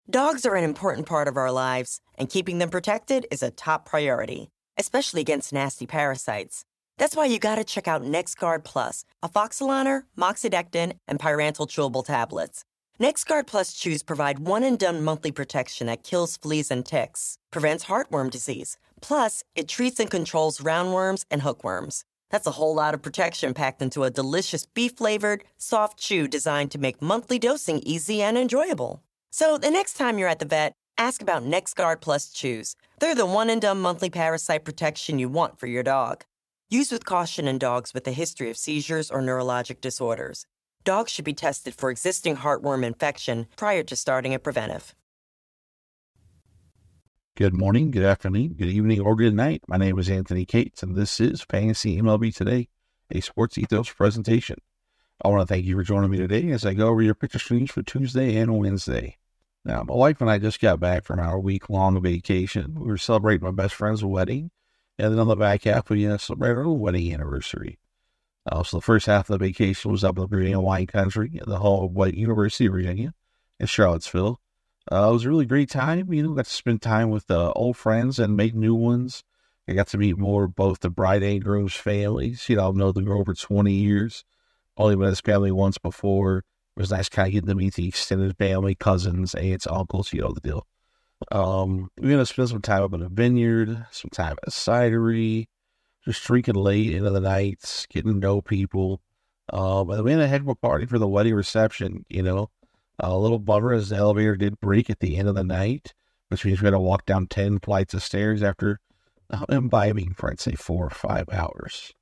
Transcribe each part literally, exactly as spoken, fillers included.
Dogs are an important part of our lives, and keeping them protected is a top priority, especially against nasty parasites. That's why you gotta check out NexGard Plus, Afoxolaner, Moxidectin, and Pyrantel chewable tablets. NexGard Plus chews provide one-and-done monthly protection that kills fleas and ticks, prevents heartworm disease. Plus, it treats and controls roundworms and hookworms. That's a whole lot of protection packed into a delicious beef-flavored, soft chew designed to make monthly dosing easy and enjoyable. So the next time you're at the vet, ask about NexGard Plus chews. They're the one-and-done monthly parasite protection you want for your dog. Use with caution in dogs with a history of seizures or neurologic disorders. Dogs should be tested for existing heartworm infection prior to starting a preventive. Good morning, good afternoon, good evening, or good night. My name is Anthony Cates, and this is Fantasy M L B Today, a Sports Ethos presentation. I want to thank you for joining me today as I go over your picture streams for Tuesday and Wednesday. Now, my wife and I just got back from our week-long vacation. We were celebrating my best friend's wedding, and then on the back half, we uh, celebrated our wedding anniversary. Uh, so the first half of the vacation was up in the Virginia wine country at the home of White University of Virginia in Charlottesville. Uh, it was a really great time. You know, got to spend time with uh, old friends and make new ones. I got to meet more of both the bride and groom's families. You know, I've known them for over twenty years. Only met his family once before. It was nice kind of getting to meet the extended family, cousins, aunts, uncles, you know the deal. Um, we're going to spend some time up in a vineyard, some time at a cidery, just drinking late into the nights, getting to know people. Um, and we had a heck of a party for the wedding reception, you know. A little bummer as the elevator did break at the end of the night, which means we had to walk down ten flights of stairs after uh, imbibing for, I'd say, four or five hours.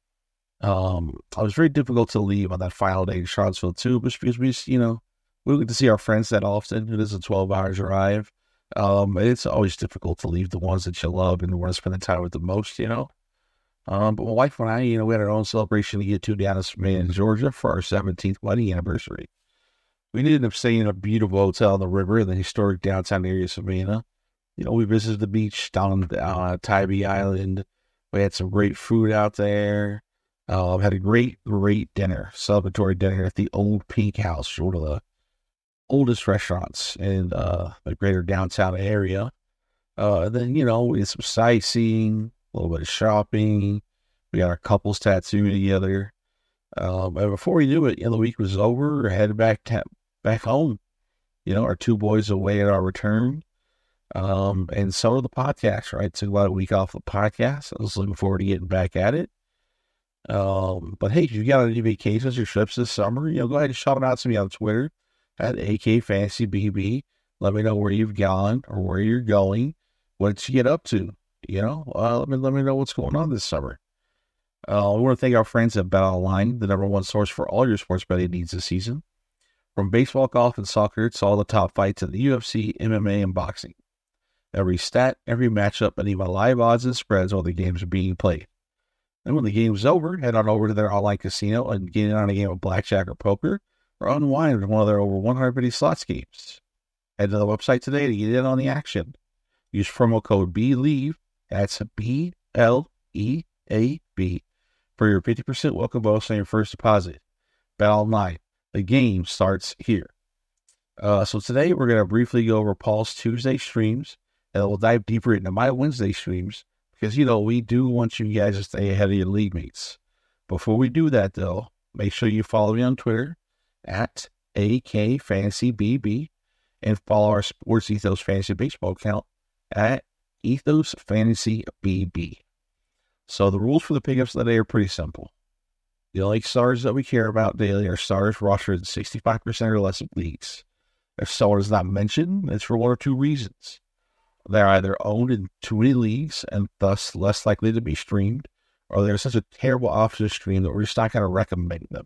Um, it was very difficult to leave on that final day in Charlottesville, too, because we just, you know, we don't get to see our friends that often. It is a twelve-hour drive. Um, it's always difficult to leave the ones that you love and want to spend the time with the most, you know. Um, but my wife and I, you know, we had our own celebration to get to down in Savannah, Georgia for our seventeenth wedding anniversary. We ended up staying in a beautiful hotel on the river in the historic downtown area of Savannah. You know, we visited the beach down on uh, Tybee Island. We had some great food out there. Uh, had a great, great dinner, celebratory dinner at the Old Pink House, one of the oldest restaurants in uh, the greater downtown area. Uh, and then, you know, we had some sightseeing, a little bit of shopping. We got our couples tattoo together. Um, and before we knew it, you know, the week was over. We headed back to, back home. You know, our two boys away at our return. Um, and so did the podcast, right? Took about a week off the podcast. I was looking forward to getting back at it. Um, but hey, if you got any vacations or trips this summer, you know, go ahead and shout out to me on Twitter at A K Fantasy B B. Let me know where you've gone or where you're going. What did you get up to? You know, uh, let me let me know what's going on this summer. Uh, we want to thank our friends at BetOnline, the number one source for all your sports betting needs this season. From baseball, golf, and soccer to all the top fights in the U F C, M M A, and boxing. Every stat, every matchup, and even live odds and spreads while the games are being played. And when the game's over, head on over to their online casino and get in on a game of blackjack or poker, or unwind with one of their over one hundred fifty slots games. Head to the website today to get in on the action. Use promo code BELIEVE, that's B L E A B, for your fifty percent welcome bonus on your first deposit. BetOnline, the game starts here. Uh, so today we're going to briefly go over Paul's Tuesday streams, and we'll dive deeper into my Wednesday streams, because, you know, we do want you guys to stay ahead of your league mates. Before we do that, though, make sure you follow me on Twitter at A K Fantasy B B and follow our Sports Ethos Fantasy Baseball account at Ethos Fantasy B B. So the rules for the pickups today are pretty simple. The only stars that we care about daily are stars rostered in sixty-five percent or less of leagues. If someone is not mentioned, it's for one or two reasons. They're either owned in too many leagues and thus less likely to be streamed, or they're such a terrible option to stream that we're just not going to recommend them.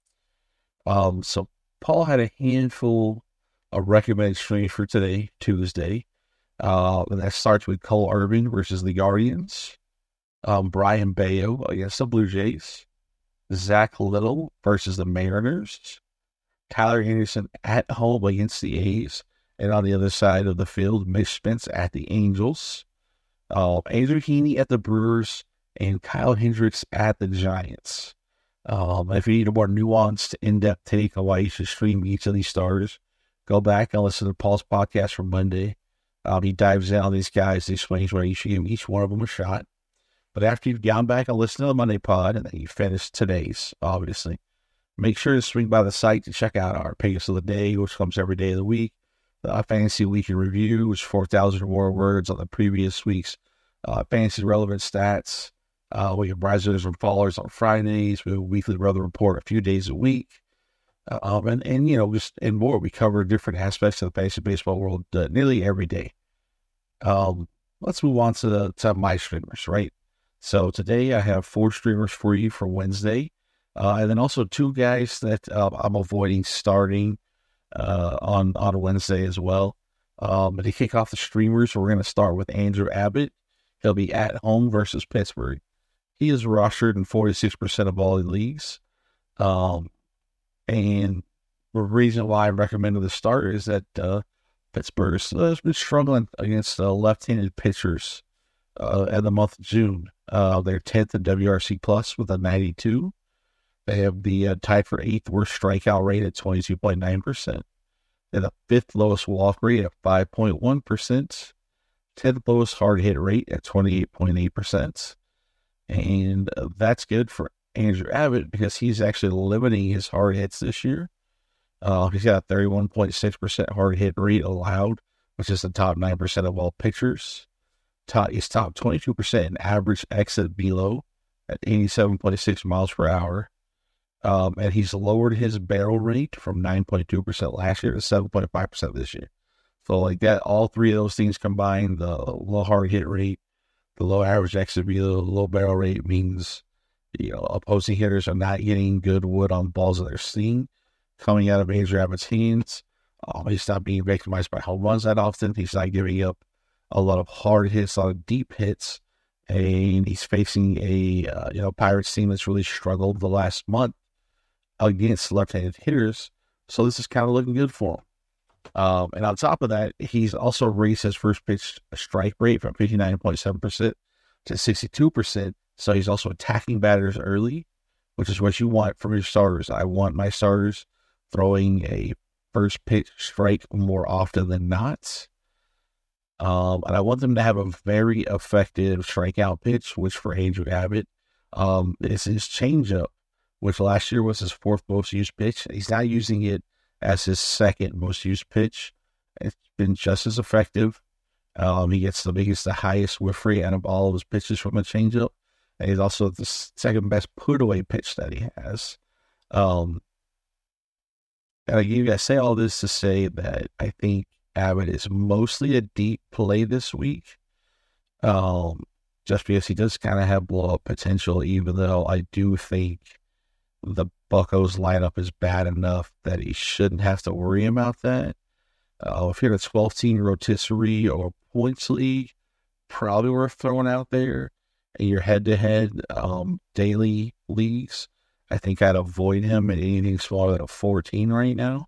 Um, so Paul had a handful of recommended streams for today, Tuesday. Uh, and that starts with Cole Irvin versus the Guardians, um, Brian Bayo against the Blue Jays, Zach Little versus the Mariners, Tyler Anderson at home against the A's, and on the other side of the field, Mitch Spence at the Angels, uh, Andrew Heaney at the Brewers, and Kyle Hendricks at the Giants. Um, if you need a more nuanced, in-depth take on why you should stream each of these stars, Go back and listen to Paul's podcast from Monday. Um, he dives in on these guys. He explains where you should give each one of them a shot. But after you've gone back and listened to the Monday pod, and then you finish today's, obviously, make sure to swing by the site to check out our Picks of the Day, which comes every day of the week. The Fantasy Week in Review, which is four thousand or more words on the previous week's uh, fantasy relevant stats. Uh, we have Brazos and Fallers on Fridays. We have a weekly weather report a few days a week. Uh, um, and, and, you know, just and more. We cover different aspects of the fantasy baseball world uh, nearly every day. Um, let's move on to, the, to my streamers, right? So today I have four streamers for you for Wednesday. Uh, and then also two guys that uh, I'm avoiding starting uh, on, on Wednesday as well. Um, to kick off the streamers, we're going to start with Andrew Abbott. He'll be at home versus Pittsburgh. He is rostered in forty-six percent of all the leagues. Um, and the reason why I recommended the start is that uh, Pittsburgh has been struggling against uh, left-handed pitchers uh, in the month of June. Uh, they're tenth in W R C plus with a ninety-two. They have the uh, tied for eighth worst strikeout rate at twenty-two point nine percent. They're the fifth lowest walk rate at five point one percent. tenth lowest hard hit rate at twenty-eight point eight percent. And uh, that's good for Andrew Abbott because he's actually limiting his hard hits this year. Uh, he's got a thirty-one point six percent hard hit rate allowed, which is the top nine percent of all pitchers. Top, he's top twenty-two percent in average exit below at eighty-seven point six miles per hour. Um, and he's lowered his barrel rate from nine point two percent last year to seven point five percent this year. So like that, all three of those things combined, the low hard hit rate, the low average exit below, the low barrel rate means, you know, opposing hitters are not getting good wood on balls that they're seeing coming out of Andrew Abbott's hands. Um, he's not being victimized by home runs that often. He's not giving up a lot of hard hits, a lot of deep hits, and he's facing a uh, you know Pirates team that's really struggled the last month against left-handed hitters. So this is kind of looking good for him. Um, and on top of that, he's also raised his first pitch strike rate from fifty-nine point seven percent to sixty-two percent. So he's also attacking batters early, which is what you want from your starters. I want my starters throwing a first pitch strike more often than not. Um, and I want them to have a very effective strikeout pitch, which for Andrew Abbott um, is his changeup, which last year was his fourth most used pitch. He's now using it as his second most used pitch. It's been just as effective. Um, he gets the biggest, the highest whiff rate out of all of his pitches from a changeup. And he's also the second best put away pitch that he has. Um, and I, I say all this to say that I think Abbott is mostly a deep play this week. Um, just because he does kind of have blow up potential, even though I do think the Buccos lineup is bad enough that he shouldn't have to worry about that. Uh, if you're in a twelve-team rotisserie or points league, probably worth throwing out there. In your head-to-head um, daily leagues, I think I'd avoid him at anything smaller than a fourteen right now.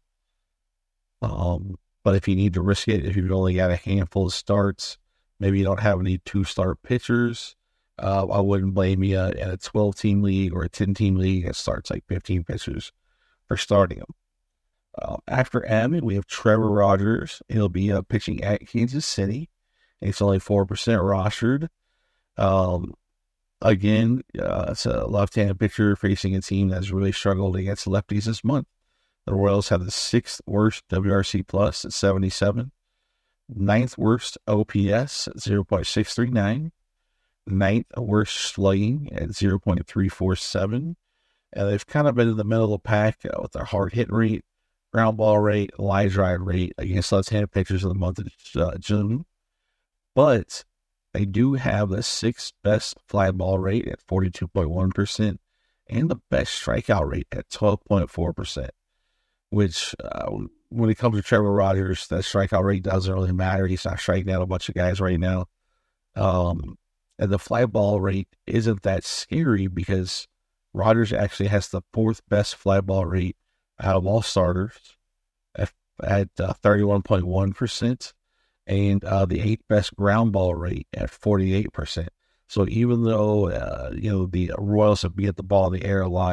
Um, but if you need to risk it, if you've only got a handful of starts, maybe you don't have any two-start pitchers, Uh, I wouldn't blame you uh, in a twelve-team league or a ten-team league that starts like fifteen pitchers for starting them. Uh, after Abbott, we have Trevor Rogers. He'll be uh, pitching at Kansas City. It's only four percent rostered. Um, again, uh, it's a left-handed pitcher facing a team that's really struggled against lefties this month. The Royals have the sixth worst W R C plus at seventy-seven, ninth worst O P S at zero point six three nine, ninth worst slugging at zero point three four seven, and they've kind of been in the middle of the pack uh, with their hard hit rate, ground ball rate, line drive rate against left-handed pitchers in the month of uh, June. But they do have the sixth best fly ball rate at forty-two point one percent and the best strikeout rate at twelve point four percent, which uh, when it comes to Trevor Rogers, that strikeout rate doesn't really matter. He's not striking out a bunch of guys right now. Um, and the fly ball rate isn't that scary because Rogers actually has the fourth best fly ball rate out of all starters at, at uh, thirty-one point one percent. And uh, the eighth best ground ball rate at forty-eight percent. So even though, uh, you know, the Royals have beat the ball in the air a lot,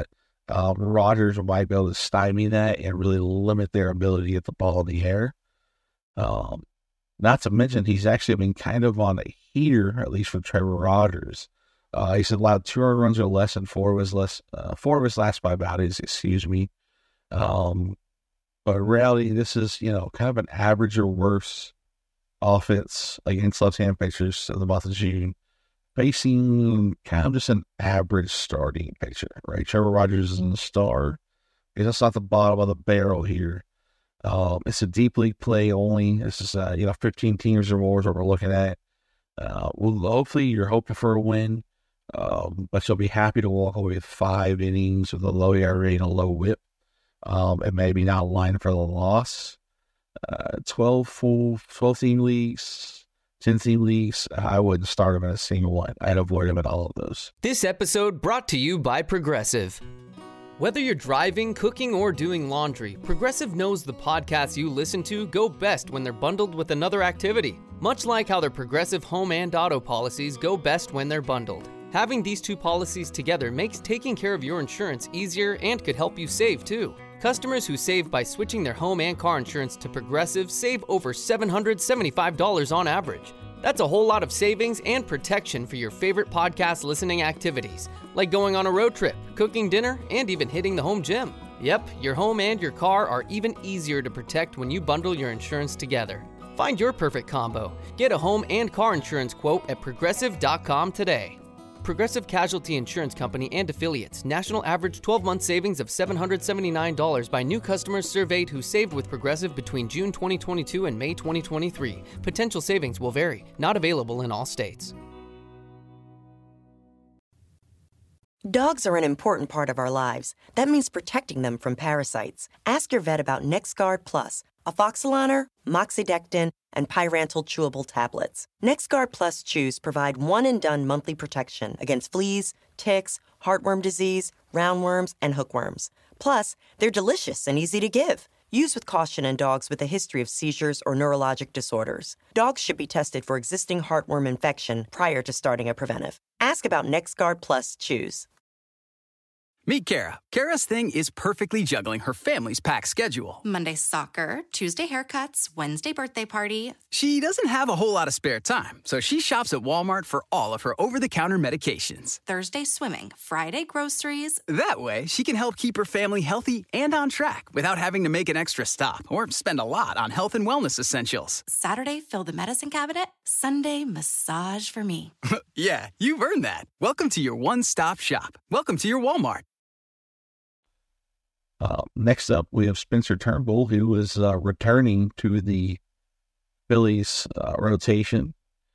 Um, Rogers might be able to stymie that and really limit their ability to get the ball in the air. Um, not to mention, he's actually been kind of on a heater, at least for Trevor Rogers. Uh, he's allowed two earned runs or less in four of his less, uh, four of his last five outings, excuse me. Um, but in reality, this is, you know, kind of an average or worse offense against left-hand pitchers in the month of June, facing kind of just an average starting pitcher, right? Trevor Rogers is the star. He's just at the bottom of the barrel here. Um, it's a deep league play only. This is, uh, you know, fifteen teams or more is what we're looking at. Uh, well, hopefully you're hoping for a win, um, but you'll be happy to walk away with five innings with a low E R A and a low whip, um, and maybe not line for the loss. Uh, twelve full, twelve team leagues, ten team leagues, I wouldn't start him in a single one. I'd avoid him in all of those. This episode brought to you by Progressive. Whether you're driving, cooking, or doing laundry, Progressive knows the podcasts you listen to go best when they're bundled with another activity. Much like how their Progressive home and auto policies go best when they're bundled. Having these two policies together makes taking care of your insurance easier and could help you save too. Customers who save by switching their home and car insurance to Progressive save over seven hundred seventy-five dollars on average. That's a whole lot of savings and protection for your favorite podcast listening activities, like going on a road trip, cooking dinner, and even hitting the home gym. Yep, your home and your car are even easier to protect when you bundle your insurance together. Find your perfect combo. Get a home and car insurance quote at progressive dot com today. Progressive Casualty Insurance Company and Affiliates. National average twelve-month savings of seven hundred seventy-nine dollars by new customers surveyed who saved with Progressive between June twenty twenty-two and May twenty twenty-three. Potential savings will vary. Not available in all states. Dogs are an important part of our lives. That means protecting them from parasites. Ask your vet about NexGard Plus, Afoxolaner, Moxidectin, and Pyrantel chewable tablets. NexGard Plus chews provide one-and-done monthly protection against fleas, ticks, heartworm disease, roundworms, and hookworms. Plus, they're delicious and easy to give. Use with caution in dogs with a history of seizures or neurologic disorders. Dogs should be tested for existing heartworm infection prior to starting a preventive. Ask about NexGard Plus chews. Meet Kara. Kara's thing is perfectly juggling her family's packed schedule. Monday soccer, Tuesday haircuts, Wednesday birthday party. She doesn't have a whole lot of spare time, so she shops at Walmart for all of her over-the-counter medications. Thursday swimming, Friday groceries. That way, she can help keep her family healthy and on track without having to make an extra stop or spend a lot on health and wellness essentials. Saturday, fill the medicine cabinet. Sunday, massage for me. Yeah, you've earned that. Welcome to your one-stop shop. Welcome to your Walmart. Uh, next up, we have Spencer Turnbull, who is uh, returning to the Phillies uh, rotation.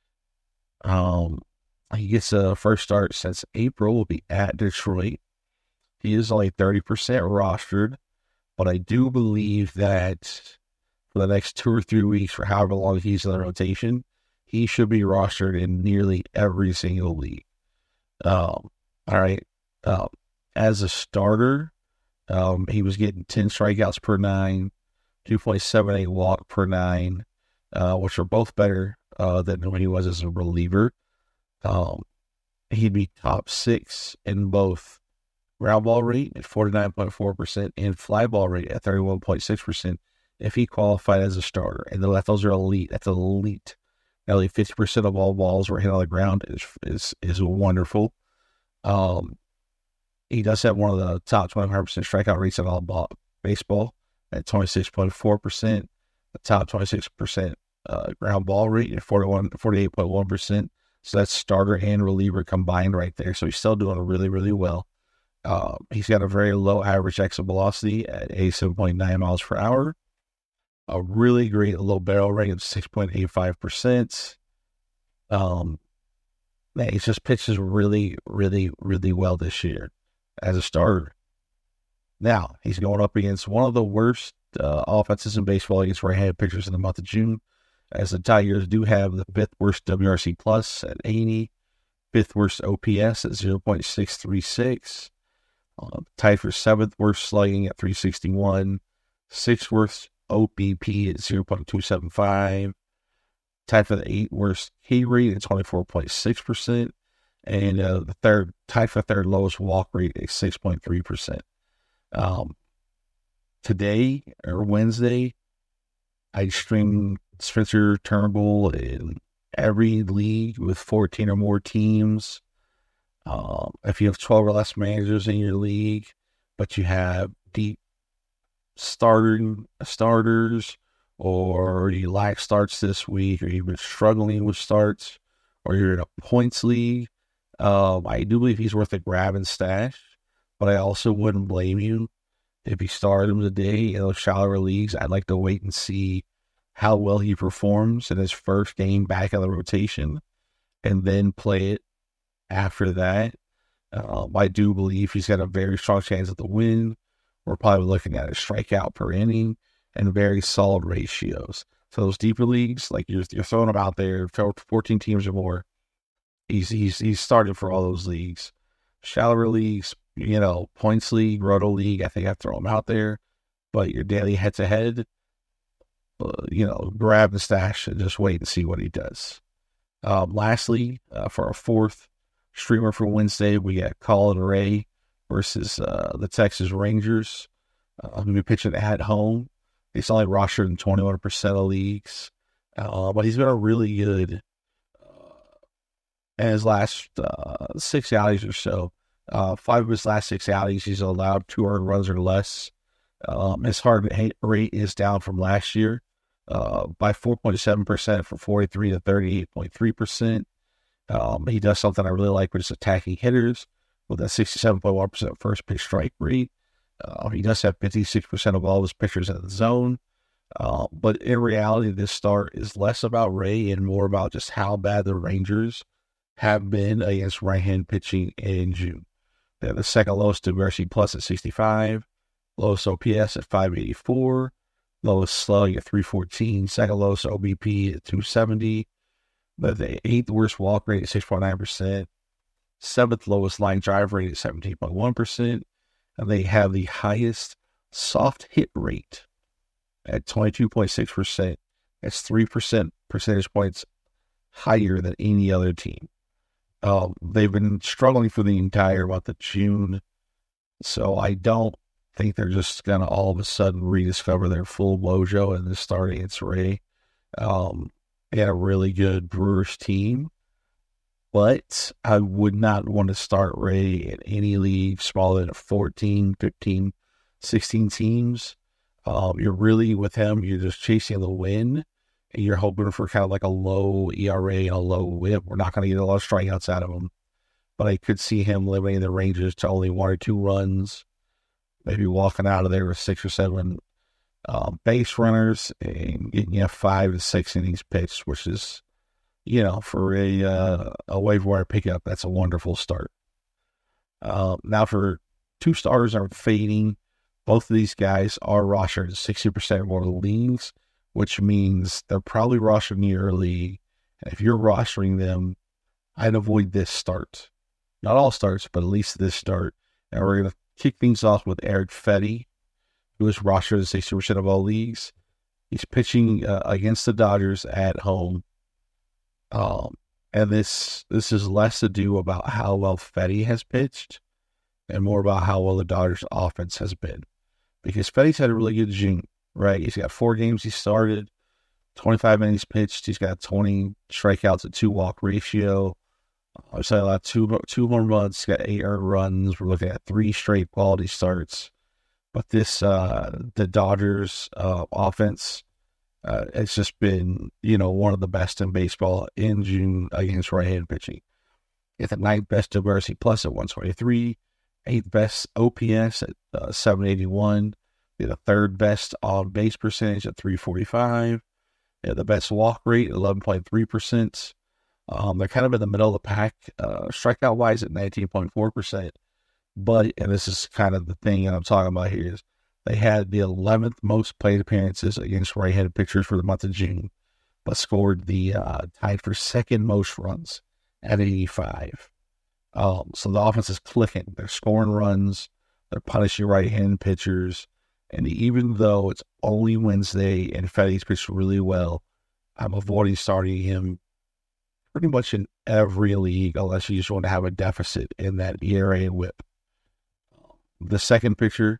Um, he gets a first start since April. Will be at Detroit. He is only thirty percent rostered, but I do believe that for the next two or three weeks, for however long he's in the rotation, he should be rostered in nearly every single league. Um, all right. Um, as a starter, Um, he was getting ten strikeouts per nine, two point seven eight walk per nine, uh, which are both better uh, than when he was as a reliever. Um, he'd be top six in both ground ball rate at forty-nine point four percent and fly ball rate at thirty-one point six percent if he qualified as a starter. And the, those are elite. That's elite. Nearly fifty percent of all balls were hit on the ground is is is wonderful. Um, He does have one of the top twenty-five percent strikeout rates in all ball, baseball at twenty-six point four percent, the top twenty-six percent uh, ground ball rate at forty-one, forty-eight point one percent. So that's starter and reliever combined right there. So he's still doing really, really well. Uh, he's got a very low average exit velocity at eighty-seven point nine miles per hour. A really great low barrel rate of six point eight five percent. Um, man, he just pitches really, really, really well this year as a starter. Now, he's going up against one of the worst uh, offenses in baseball against right-handed pitchers in the month of June, as the Tigers do have the fifth worst W R C plus at eighty, fifth worst O P S at zero point six three six, uh, tied for seventh worst slugging at three sixty-one, sixth worst O B P at zero point two seven five, tied for the eighth worst K rate at twenty-four point six percent, and uh, the third tied for third lowest walk rate at six point three percent. Um, today or Wednesday, I streamed Spencer Turnbull in every league with fourteen or more teams. Um, if you have twelve or less managers in your league, but you have deep starting starters, or you lack starts this week, or you've been struggling with starts, or you're in a points league, um, I do believe he's worth a grab and stash, but I also wouldn't blame you if you started him today in those shallower leagues. I'd like to wait and see how well he performs in his first game back in the rotation and then play it after that. Um, I do believe he's got a very strong chance of the win. We're probably looking at a strikeout per inning and very solid ratios. So those deeper leagues, like you're, you're throwing him out there, fourteen teams or more, he's he's he's started for all those leagues. Shallower leagues, you know, points league, roto league, I think I'd throw him out there. But your daily head-to-head, uh, you know, grab and stash and just wait and see what he does. Um, lastly, uh, for our fourth streamer for Wednesday, we got Colin Ray versus uh, the Texas Rangers. Uh, I'm going to be pitching at home. He's only rostered in twenty-one percent of leagues, uh, but he's been a really good uh, in his last uh, six outings or so. Uh, five of his last six outings, he's allowed two earned runs or less. Um, his hard hit rate is down from last year uh, by four point seven percent from forty-three to thirty-eight point three percent. Um, he does something I really like, which is attacking hitters with a sixty-seven point one percent first pitch strike rate. Uh, he does have fifty-six percent of all of his pitchers in the zone. Uh, but in reality, this start is less about Ray and more about just how bad the Rangers have been against right-hand pitching in June. They're the second lowest to Mercy Plus at sixty-five, lowest O P S at five eighty-four, lowest slugging at three fourteen, second lowest O B P at two seventy, but the eighth worst walk rate at six point nine percent, seventh lowest line drive rate at seventeen point one percent, and they have the highest soft hit rate at twenty-two point six percent. That's three percent percentage points higher than any other team. Um, they've been struggling for the entire month of June, so I don't think they're just going to all of a sudden rediscover their full mojo in this start against Ray. Um, they had a really good Brewers team, but I would not want to start Ray in any league smaller than fourteen, fifteen, sixteen teams. Um, you're really, with him, you're just chasing the win, and you're hoping for kind of like a low E R A and a low whip. We're not going to get a lot of strikeouts out of him, but I could see him limiting the Rangers to only one or two runs, maybe walking out of there with six or seven um, base runners and getting you five to six innings pitched, which is, you know, for a uh, a waiver wire pickup, that's a wonderful start. Uh, now for two starters are fading. Both of these guys are rostered in sixty percent or more leagues, which means they're probably rostered in your league. And if you're rostering them, I'd avoid this start. Not all starts, but at least this start. And we're going to kick things off with Erick Fedde, who is rostered in sixty percent of all leagues. He's pitching uh, against the Dodgers at home. Um, and this this is less to do about how well Fedde has pitched and more about how well the Dodgers offense has been. Because Fedde's had a really good June, right? He's got four games he started, twenty-five innings pitched. He's got twenty strikeouts, a two-walk ratio. I was saying about two, two more months. He's got eight earned runs. We're looking at three straight quality starts. But this, uh, the Dodgers uh, offense, uh, it's just been, you know, one of the best in baseball in June against right-hand pitching. It's the ninth best to Mercy Plus at one twenty-three. Eighth best O P S at uh, seven eighty-one. They're the third best on base percentage at three forty-five. They're the best walk rate at eleven point three percent. Um, they're kind of in the middle of the pack, uh, strikeout wise at nineteen point four percent. But, and this is kind of the thing that I'm talking about here, is they had the eleventh most plate appearances against right-handed pitchers for the month of June, but scored the uh, tied for second most runs at eighty-five. Um, so the offense is clicking. They're scoring runs. They're punishing right-hand pitchers. And even though it's only Wednesday and Fedde's pitched really well, I'm avoiding starting him pretty much in every league unless you just want to have a deficit in that E R A and whip. The second pitcher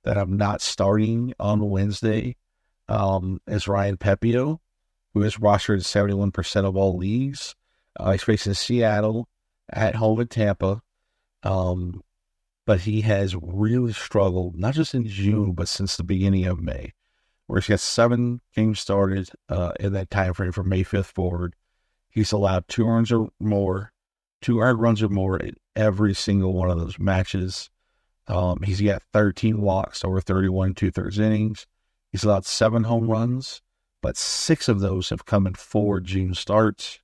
that I'm not starting on Wednesday um, is Ryan Pepiot, who is rostered in seventy-one percent of all leagues. Uh, he's facing Seattle at home in Tampa. Um, but he has really struggled, not just in June, but since the beginning of May, where he's got seven games started uh, in that time frame from May fifth forward. He's allowed two runs or more, two earned runs or more in every single one of those matches. Um, he's got thirteen walks over thirty-one and two-thirds innings. He's allowed seven home runs, but six of those have come in four June starts.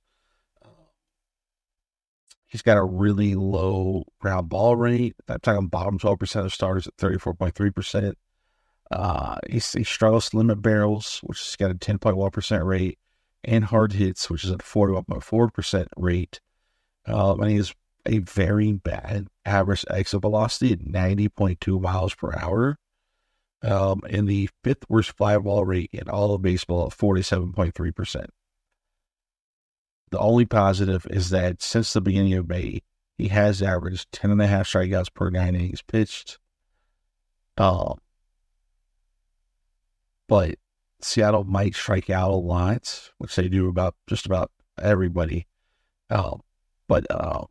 He's got a really low ground ball rate. I'm talking bottom twelve percent of starters at thirty-four point three percent. Uh, he's, he struggles to limit barrels, which has got a ten point one percent rate, and hard hits, which is at forty-one point four percent rate. Um, and he has a very bad average exit velocity at ninety point two miles per hour. Um, and the fifth worst fly ball rate in all of baseball at forty-seven point three percent. The only positive is that since the beginning of May, he has averaged ten and a half strikeouts per nine innings pitched. Um, but Seattle might strike out a lot, which they do about just about everybody. Um, but uh,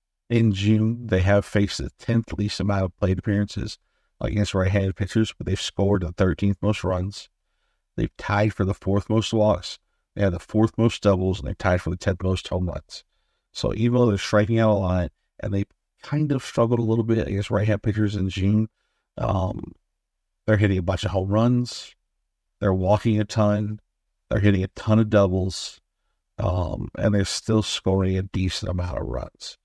in June, they have faced the tenth least amount of plate appearances against right-handed pitchers, but they've scored the thirteenth most runs. They've tied for the fourth most walks. They have the fourth most doubles, and they're tied for the tenth most home runs. So even though they're striking out a lot, and they kind of struggled a little bit against right-hand pitchers in June, um, they're hitting a bunch of home runs. They're walking a ton. They're hitting a ton of doubles. Um, and they're still scoring a decent amount of runs.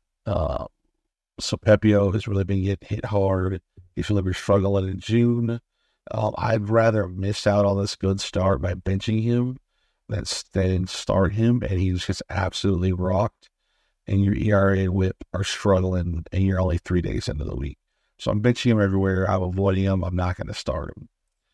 Uh, so Pepiot has really been getting hit hard. He's really been struggling in June. Um, I'd rather miss out on this good start by benching him than, than start him, and he's just absolutely rocked. And your E R A and whip are struggling, and you're only three days into the week. So I'm benching him everywhere. I'm avoiding him. I'm not going to start him.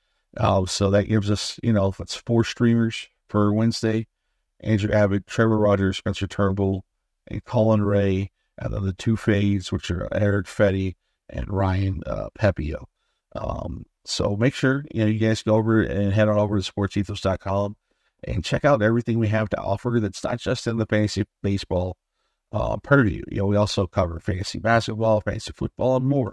Uh, so that gives us, you know, that's four streamers for Wednesday. Andrew Abbott, Trevor Rogers, Spencer Turnbull, and Colin Ray. And then the two fades, which are Eric Fetty and Ryan uh, Pepiot. Um, so make sure, you know, you guys go over and head on over to sports ethos dot com and check out everything we have to offer that's not just in the fantasy baseball uh, purview. You know, we also cover fantasy basketball, fantasy football, and more.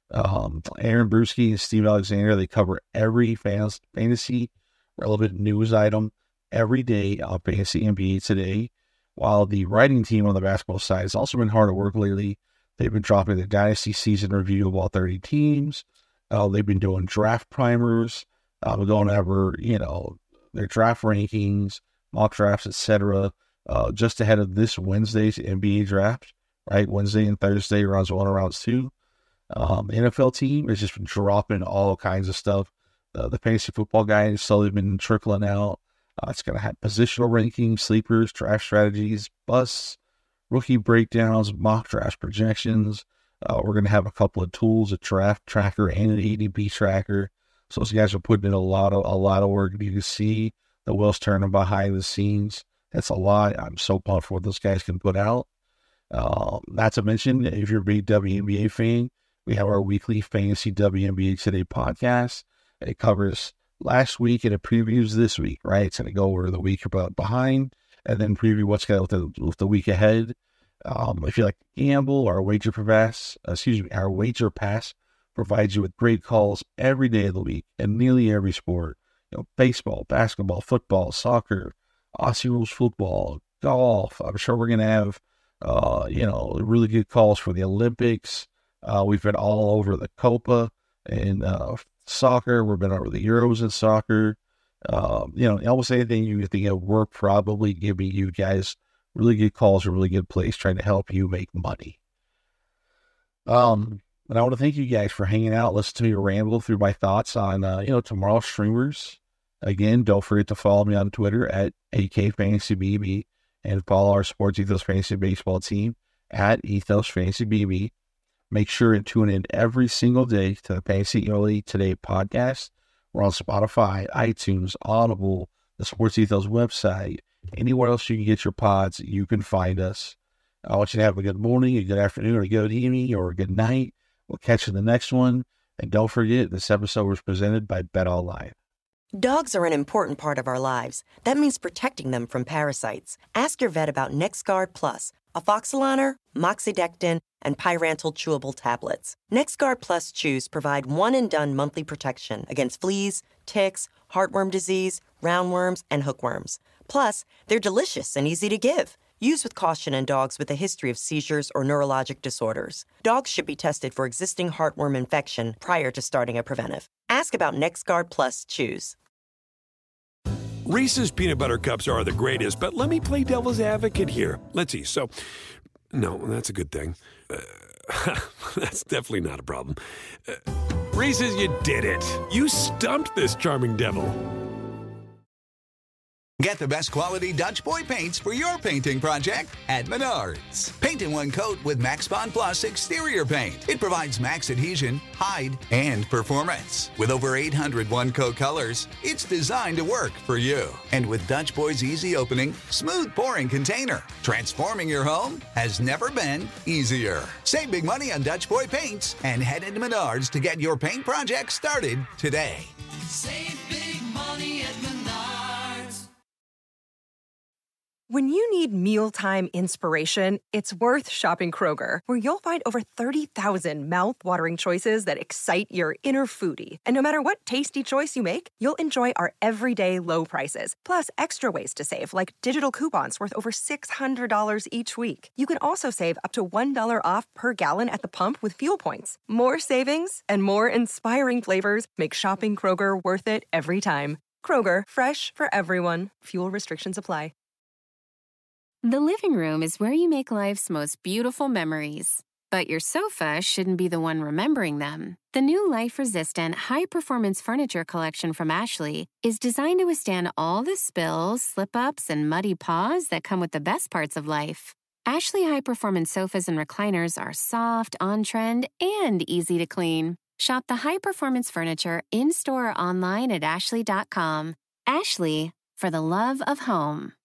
Um, Aaron Bruschi and Steve Alexander, they cover every fantasy relevant news item every day on Fantasy N B A Today, while the writing team on the basketball side has also been hard at work lately. They've been dropping the Dynasty season review of all thirty teams. Uh, they've been doing draft primers, uh, going over, you know, their draft rankings, mock drafts, et cetera, uh, just ahead of this Wednesday's N B A draft, right? Wednesday and Thursday, rounds one and rounds two. Um, N F L team has just been dropping all kinds of stuff. Uh, the fantasy football guy has slowly been trickling out. Uh, it's going to have positional rankings, sleepers, draft strategies, busts, rookie breakdowns, mock draft projections. Uh, we're going to have a couple of tools, a draft tracker and an A D P tracker. So those guys are putting in a lot of a lot of work. You can see the wheels turning behind the scenes. That's a lot. I'm so pumped for what those guys can put out. Uh, not to mention, if you're a big W N B A fan, we have our weekly Fantasy W N B A Today podcast. It covers last week and it previews this week, right? It's going to go over the week about behind and then preview what's going to with the, with the week ahead. Um, if you like to gamble, our wager pass, uh, excuse me, our wager pass provides you with great calls every day of the week in nearly every sport. You know, baseball, basketball, football, soccer, Aussie rules football, golf. I'm sure we're going to have, uh, you know, really good calls for the Olympics. Uh, we've been all over the Copa and uh, soccer. We've been over the Euros in soccer. Um, you know, almost anything you think of, we're probably giving you guys really good calls, a really good place, trying to help you make money. Um, and I want to thank you guys for hanging out, listening to me ramble through my thoughts on, uh, you know, tomorrow's streamers. Again, don't forget to follow me on Twitter at A K Fantasy B B and follow our Sports Ethos Fantasy Baseball team at Ethos Fantasy B B. Make sure and tune in every single day to the Fantasy N B A Today podcast. We're on Spotify, iTunes, Audible, the Sports Ethos website. Anywhere else you can get your pods, you can find us. I want you to have a good morning, a good afternoon, or a good evening, or a good night. We'll catch you in the next one. And don't forget, this episode was presented by BetOnline. Dogs are an important part of our lives. That means protecting them from parasites. Ask your vet about NexGard Plus, Afoxolaner, Moxidectin, and Pyrantel chewable tablets. NexGard Plus chews provide one-and-done monthly protection against fleas, ticks, heartworm disease, roundworms, and hookworms. Plus, they're delicious and easy to give. Use with caution in dogs with a history of seizures or neurologic disorders. Dogs should be tested for existing heartworm infection prior to starting a preventive. Ask about NexGard Plus chews. Reese's peanut butter cups are the greatest, but let me play devil's advocate here. Let's see. So, no, that's a good thing. Uh, that's definitely not a problem. Uh, Reese's, you did it. You stumped this charming devil. Get the best quality Dutch Boy paints for your painting project at Menards. Paint in one coat with Max Bond Plus exterior paint. It provides max adhesion, hide, and performance. With over eight hundred one-coat colors, it's designed to work for you. And with Dutch Boy's easy opening, smooth pouring container, transforming your home has never been easier. Save big money on Dutch Boy paints and head into Menards to get your paint project started today. Save big money at Menards. When you need mealtime inspiration, it's worth shopping Kroger, where you'll find over thirty thousand mouth-watering choices that excite your inner foodie. And no matter what tasty choice you make, you'll enjoy our everyday low prices, plus extra ways to save, like digital coupons worth over six hundred dollars each week. You can also save up to one dollar off per gallon at the pump with fuel points. More savings and more inspiring flavors make shopping Kroger worth it every time. Kroger, fresh for everyone. Fuel restrictions apply. The living room is where you make life's most beautiful memories. But your sofa shouldn't be the one remembering them. The new life-resistant, high-performance furniture collection from Ashley is designed to withstand all the spills, slip-ups, and muddy paws that come with the best parts of life. Ashley high-performance sofas and recliners are soft, on-trend, and easy to clean. Shop the high-performance furniture in-store or online at ashley dot com. Ashley, for the love of home.